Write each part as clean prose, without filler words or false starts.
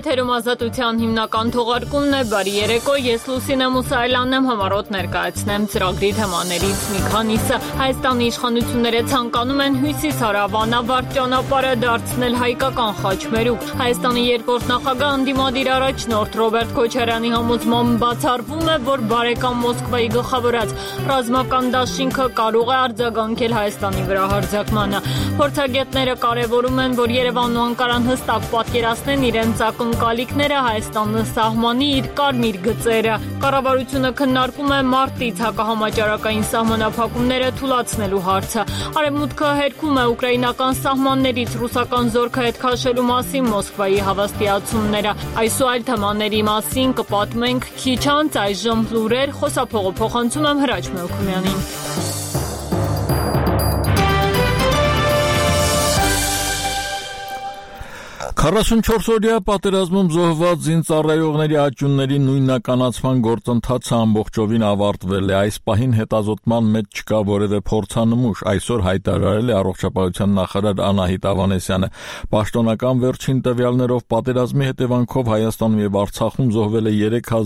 Եթերում ազատության հիմնական թողարկումն է, բարի երեկո, ես Լուսինե Մուսայելյանն եմ, համառոտ ներկայացնեմ ծրագրի թեմաներից մի քանիսը։ Հայաստանի իշխանությունները ցանկանում են հյուսիս-հարավ ճանապարհը դարձնել հայկական խաչմերուկ։ Հայաստանի երկրորդ նախագահ ընդդիմադիր առաջնորդ Ռոբերտ Քոչարյանի համոզմամբ բացառվում է, որ բարեկամ Մոսկվայի գլխավորած ռազմական դաշինքը կարող է արձագանքել Հայաստանի վրա հարձակմանը։ Փորձագետները կարևորում են, որ Երևանն ու Անկարան հստակ պատկերացնեն իրենց ակնկալիքները Հայաստանը սահմանի իր կարմիր գծերը։ Կառավարությունը քննարկում է մարտից հակահամաճարակային սահմանափակումները թուլացնելու հարցը։ Արևմուտքը հերքում է ուկրաինական սահմաններից ռուսական զորքը հետ քաշելու մասին Մոսկվայի հավաստիացումները։ Այս ու այլ թեմաների մասին կպատմենք քիչ անց, այժմ լուրեր, խոսափողը փոխանցում եմ Հրաչ Մելքումյանին։ 44-օրյա պատերազմում զոհված զինծառայողների աճյունների նույնականացման գործընթացը ամբողջովին ավարտվել է։ Այս պահին հետազոտման մեջ չկա որևէ փորձանմուշ, այսօր հայտարարել է առողջապահության նախարար Անահիտ Ավանեսյանը։ Պաշտոնական վերջին տվյալներով պատերազմի հետևանքով Հայաստանում եւ Արցախում զոհվել է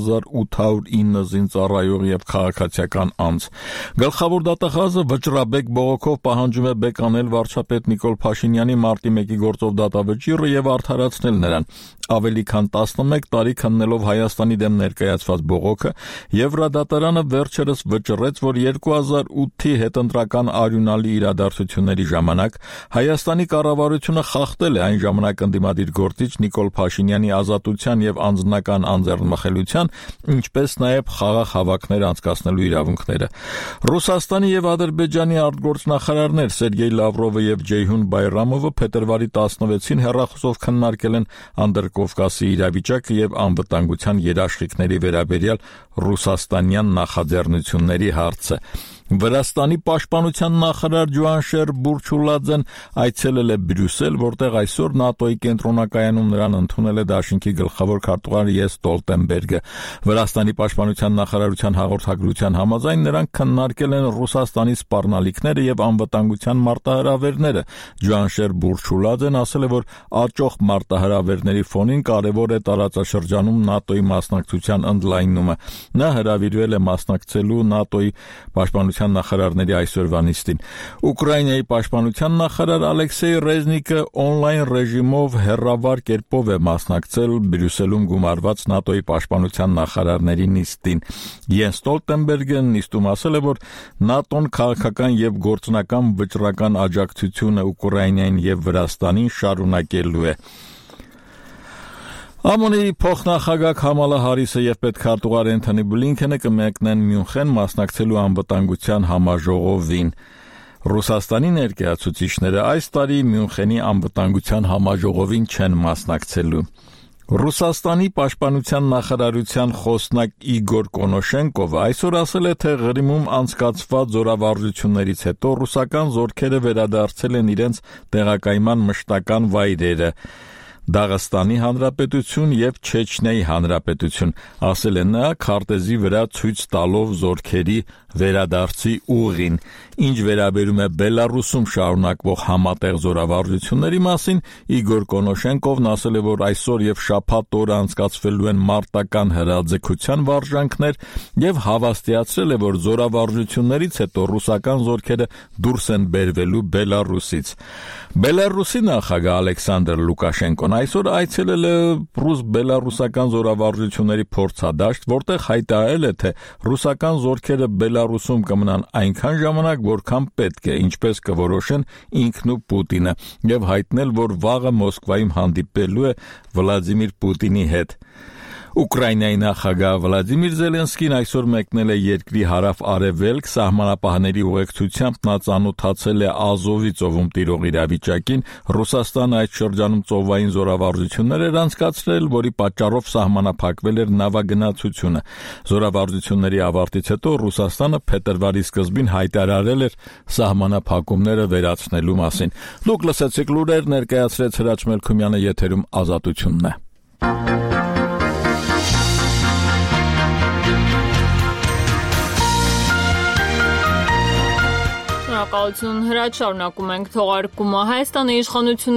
3809 զինծառայող եւ քաղաքացիական անձ։ Գլխավոր դատախազը վճռաբեկ բողոքով պահանջում է բեկանել վարչապետ Նիկոլ Փաշինյանի մարտի 1-ի գործով դատավճիռը եւ արդարացնել նրան։ Ավելի քան 11 տարի քննելով Հայաստանի դեմ ներկայացված բողոքը, Եվրադատարանը վերջերս վճռեց, որ 2008-ի հետընտրական արյունալի իրադարձությունների ժամանակ Հայաստանի կառավարությունը խախտել է այն ժամանակ ընդդիմադիր գործիչ Նիկոլ Փաշինյանի ազատության եւ անձնական անձեռնմխելիության, ինչպես նաեւ խաղաղ հավաքներ անցկացնելու իրավունքները։ Ռուսաստանի եւ Ադրբեջանի արտգործնախարարներ Սերգեյ Լավրովը եւ Ջեյհուն Բայրամովը փետրվարի 16-ին հեռախոսով քննարկել են Անդրկովկասի իրավիճակը եւ անվտանգության երաշխիքների վերաբերյալ ռուսաստանյան նախաձեռնությունների հարցը։ Վրաստանի պաշտպանության նախարար Ջուանշեր Բուրչուլաձեն այցելել է Բրյուսել, որտեղ այսօր ՆԱՏՕ-ի կենտրոնակայանում նրան ընդունել է դաշինքի գլխավոր քարտուղար Յենս Ստոլտենբերգը։ Վրաստանի պաշտպանության նախարարության հաղորդագրության համաձայն նրանք քննարկել են Ռուսաստանի սպառնալիքները եւ անվտանգության մարտահրավերները։ Ջուանշեր Բուրչուլաձեն ասել է, որ աճող մարտահրավերների ֆոնին կարևոր է տարածաշրջանում ՆԱՏՕ-ի մասնակցության ընդլայնումը։ Նա հրավիրվել է մասնակցելու ՆԱՏՕ-ի պաշտպանության նախարարների այսօրվա նիստին։ Ուկրաինայի պաշտպանության նախարար Ալեքսեյ Ռեզնիկը օնլայն ռեժիմով հեռավար կերպով է մասնակցել Բրյուսելում գումարված ՆԱՏՕ-ի պաշտպանության նախարարների նիստին։ Յենս Ստոլտենբերգը նիստում ասել է, որ ՆԱՏՕ-ն քաղաքական եւ գործնական վճռական աջակցությունը Ուկրաինային եւ Վրաստանին շարունակելու է։ ԱՄՆ-ի փոխնախագահ Քամալա Հարիսը եւ պետքարտուղար Էնթոնի Բլինքենը կմեկնեն Մյունխեն մասնակցելու անվտանգության համաժողովին։ Ռուսաստանի ներկայացուցիչները այս տարի Մյունխենի անվտանգության համաժողովին չեն մասնակցելու։ Ռուսաստանի պաշտպանության նախարարության խոսնակ Իգոր Կոնոշենկովը այսօր ասել է, թե Ղրիմում անցկացված զորավարժություններից հետո ռուսական զորքերը վերադարձել են իրենց տեղակայման մշտական վայրերը։ Դաղստանի Հանրապետություն եւ Չեչնիայի Հանրապետություն, ասել է նա քարտեզի վրա ցույց տալով զորքերի վերադարձի ուղին։ Ինչ վերաբերում է Բելարուսում շարունակվող համատեղ զորավարժությունների մասին, Իգոր Կոնոշենկովն ասել է, որ այսօր եւ շաբաթ օրը անցկացվելու են մարտական հրաձգության վարժանքներ եւ հավաստիացրել է, որ զորավարժություններից հետո ռուսական զորքերը դուրս են բերվելու Բելարուսից։ Բելարուսի նախագահ Ալեքսանդր Լուկաշենկոն այսօր այցելել է ռուս-բելարուսական զորավարժությունների փորձադաշտ, որտեղ հայտարարել է, թե ռուսական զորքերը Բելարուսում կմնան այնքան ժամանակ, որքան պետք է, ինչպես կորոշեն ինքն ու Պուտինը, եւ հայտնել, որ վաղը Մոսկվայում հանդիպելու է Վլադիմիր Պուտինի հետ։ Ուկրաինայի նախագահ Վլադիմիր Զելենսկին այսօր մեկնել է երկրի հարավ-արևելք սահմանապահների ուղեկցությամբ նա ծանոթացել է Ազովի ծովում տիրող իրավիճակին։ Ռուսաստանը այդ շրջանում ծովային զորավարժություններ էր անցկացրել, որի պատճառով սահմանափակվել էր նավագնացությունը։ Զորավարժությունների ավարտից հետո Ռուսաստանը փետրվարի սկզբին հայտարարել էր սահմանափակումները վերացնելու մասին։ Դուք լսեցիք լուրեր, ներկայացրեց Հրաչ Մելքումյանը, եթերում Ազատությունն է։ Շնորհակալություն, Հրաչ, շարունակում ենք թողարկումը։ Հայաստանի իշխանությունները